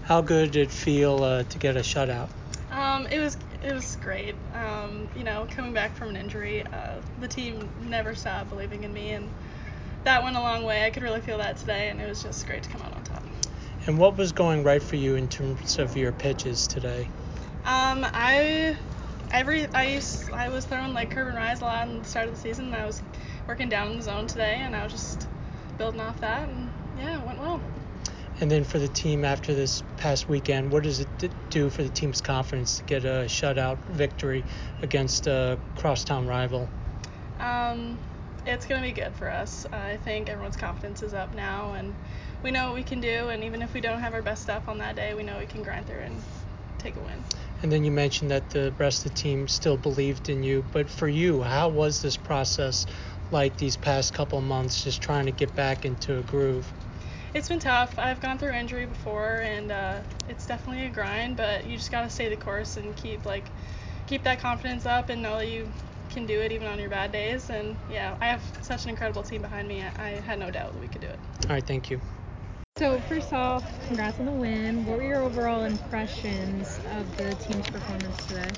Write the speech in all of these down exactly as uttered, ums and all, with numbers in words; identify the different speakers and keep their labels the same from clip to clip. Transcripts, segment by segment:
Speaker 1: How good did it feel uh, to get a shutout?
Speaker 2: Um, it was it was great. Um, you know, coming back from an injury, uh, the team never stopped believing in me, and that went a long way. I could really feel that today, and it was just great to come out on top.
Speaker 1: And what was going right for you in terms of your pitches today?
Speaker 2: Um, I every I used I was throwing like curve and rise a lot in the start of the season. And I was working down in the zone today, and I was just building off that, and yeah, it went well.
Speaker 1: And then for the team after this past weekend, what does it do for the team's confidence to get a shutout victory against a crosstown rival?
Speaker 2: Um, it's going to be good for us. I think everyone's confidence is up now, and we know what we can do, and even if we don't have our best stuff on that day, we know we can grind through and take a win.
Speaker 1: And then you mentioned that the rest of the team still believed in you, but for you, how was this process like these past couple months, just trying to get back into a groove?
Speaker 2: It's been tough. I've gone through injury before, and uh, it's definitely a grind, but you just got to stay the course and keep like keep that confidence up and know that you can do it even on your bad days. And yeah, I have such an incredible team behind me. I had no doubt that we could do it.
Speaker 1: All right, thank you.
Speaker 3: So first off, congrats on the win. What were your overall impressions of the team's performance today?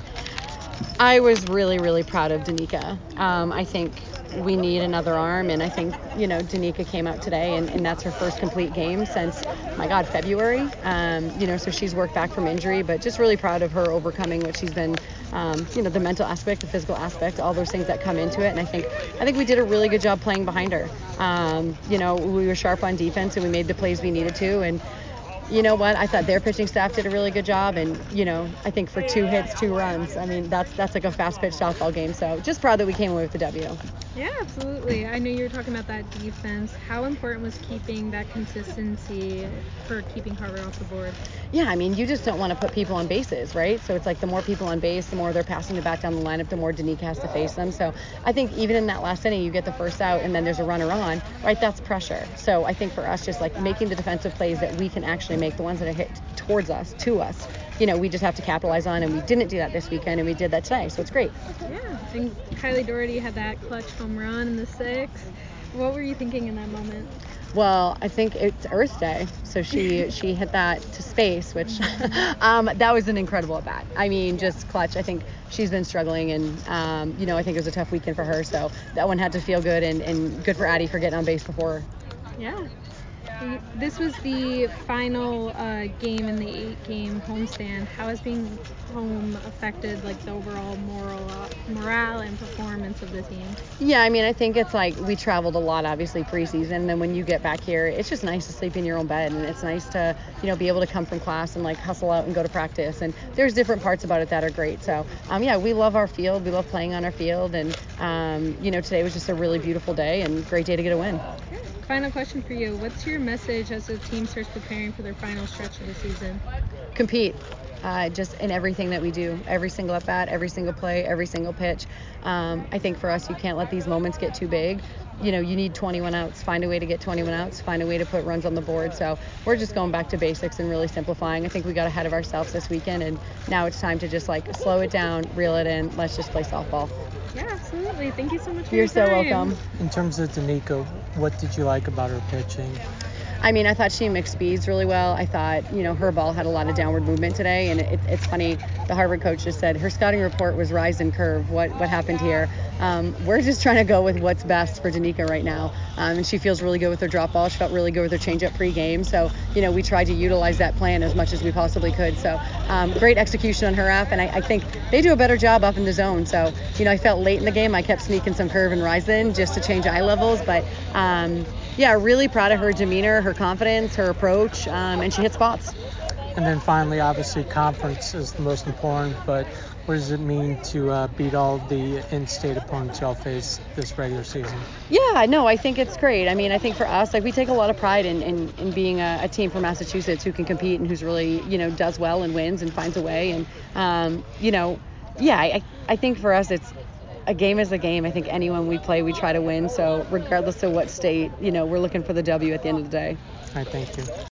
Speaker 4: I was really, really proud of Danica. Um, I think we need another arm, and I think, you know, Danica came out today, and, and that's her first complete game since, my God, February. Um, you know, so she's worked back from injury, but just really proud of her overcoming what she's been, um, you know, the mental aspect, the physical aspect, all those things that come into it. And I think, I think we did a really good job playing behind her. Um, you know, we were sharp on defense, and we made the plays we needed to, and you know what? I thought their pitching staff did a really good job, and you know, I think for two hits, two runs. I mean, that's that's like a fast-pitch softball game. So just proud that we came away with the W.
Speaker 3: Yeah, absolutely. I know you were talking about that defense. How important was keeping that consistency for keeping Harvard off the board?
Speaker 4: Yeah, I mean, you just don't want to put people on bases, right? So it's like the more people on base, the more they're passing the bat down the lineup, the more Danica has to face them. So I think even in that last inning, you get the first out, and then there's a runner on, right? That's pressure. So I think for us, just like making the defensive plays that we can actually make, the ones that are hit towards us, to us, you know, we just have to capitalize on, and we didn't do that this weekend, and we did that today, so it's great.
Speaker 3: Yeah, and Kylie Doherty had that clutch home run in the sixth. What were you thinking in that moment?
Speaker 4: Well, I think it's Earth Day, so she she hit that to space, which um, that was an incredible at bat. I mean, just clutch. I think she's been struggling, and um, you know, I think it was a tough weekend for her, so that one had to feel good, and, and good for Addie for getting on base before her.
Speaker 3: Yeah. This was the final uh, game in the eight-game homestand. How has being home affected like the overall moral, uh, morale and performance of the team?
Speaker 4: Yeah, I mean, I think it's like we traveled a lot, obviously, preseason. And then when you get back here, it's just nice to sleep in your own bed, and it's nice to, you know, be able to come from class and like hustle out and go to practice. And there's different parts about it that are great. So, um, yeah, we love our field. We love playing on our field, and um, you know, today was just a really beautiful day and great day to get a win.
Speaker 3: Final question for you. What's your message as the team starts preparing for their final stretch of the season?
Speaker 4: Compete. Uh, just in everything that we do, every single at bat, every single play, every single pitch. Um, I think for us, you can't let these moments get too big. You know, you need twenty-one outs. Find a way to get twenty-one outs. Find a way to put runs on the board. So we're just going back to basics and really simplifying. I think we got ahead of ourselves this weekend, and now it's time to just like slow it down, reel it in. Let's just play softball.
Speaker 3: Yeah, absolutely. Thank you so much for
Speaker 4: You're
Speaker 3: your time.
Speaker 4: so welcome.
Speaker 1: In terms of Danica, what did you like about her pitching?
Speaker 4: I mean, I thought she mixed speeds really well. I thought, you know, her ball had a lot of downward movement today. And it, it's funny, the Harvard coach just said her scouting report was rise and curve. What what happened here? Um, we're just trying to go with what's best for Danica right now. Um, and she feels really good with her drop ball. She felt really good with her changeup pre-game. So, you know, we tried to utilize that plan as much as we possibly could. So um, great execution on her app. And I, I think they do a better job up in the zone. So, you know, I felt late in the game I kept sneaking some curve and rise in just to change eye levels. But, um, yeah, really proud of her demeanor, her confidence, her approach, um, and she hit spots.
Speaker 1: And then finally, obviously, conference is the most important, but what does it mean to uh, beat all the in-state opponents y'all face this regular season?
Speaker 4: Yeah, no, I think it's great. I mean, I think for us, like we take a lot of pride in, in, in being a, a team from Massachusetts who can compete and who's really, you know, does well and wins and finds a way. And, um, you know, yeah, I, I think for us it's, a game is a game. I think anyone we play, we try to win. So regardless of what state, you know, we're looking for the W at the end of the day.
Speaker 1: All right, thank you.